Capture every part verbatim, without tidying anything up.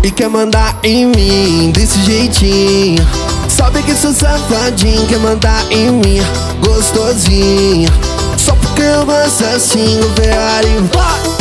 e quer mandar em mim desse jeitinho. Sabe que sou safadinho, quer mandar em mim gostosinho. Só porque eu gosto assim, o Ferrari vai.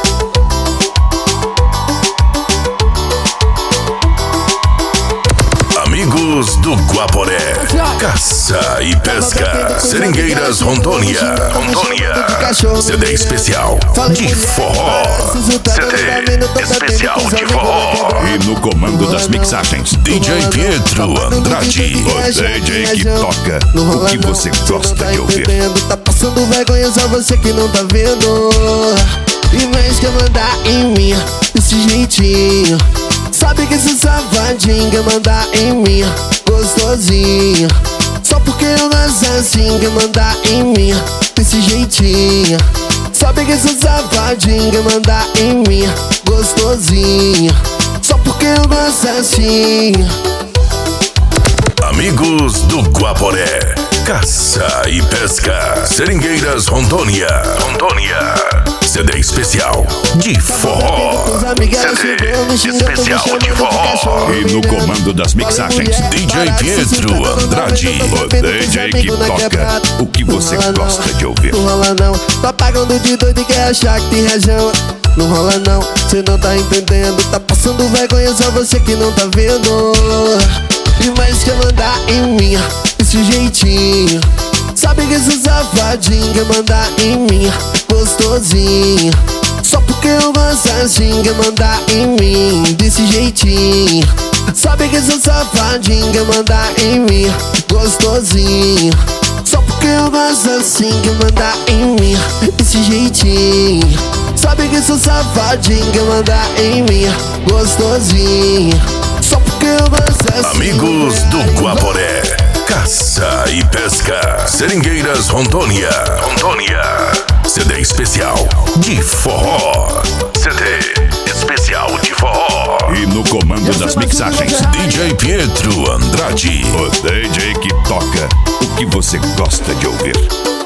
Amigos do Guaporé, caça e pesca, Seringueiras, Rondônia, Rondônia, C D especial de forró, C D especial de forró. E no comando das mixagens, D J Pietro Andrade, o D J que toca o que você gosta de ouvir. Tá passando vergonha, só você que não tá vendo. E mais quer mandar em mim desse jeitinho. Sabe que sou safadinho, quer mandar em mim gostosinho. Só porque eu gosto assim, quer mandar em mim desse jeitinho. Sabe que sou safadinho, quer mandar em mim gostosinho. Só porque eu gosto assim. Amigos do Guaporé, caça e pesca, Seringueiras, Rondônia, Rondônia, C D especial de forró, C D especial de forró. E no comando das mixagens, D J Pietro Andrade, o D J que toca o que você gosta de ouvir. Não rola não, tá pagando de doido e quer achar que tem razão. Não rola não, cê não tá entendendo. Tá passando vergonha, só você que não tá vendo. E mais quer mandar em mim desse jeitinho. Sabe que sou safadinho, quer mandar em mim gostosinho. Só porque eu gosto assim, quer mandar em mim desse jeitinho. Sabe que sou safadinho, quer mandar em mim gostosinho. Só porque eu gosto assim, quer mandar em mim desse jeitinho. Sabe que sou safadinho, quer mandar em mim gostosinho. Só porque eu gosto assim. Amigos do Guaporé, caça e pesca, Seringueiras, Rondônia, Rondônia, C D especial de forró, C D especial de forró. E no comando das mixagens, D J Pietro Andrade, o D J que toca o que você gosta de ouvir.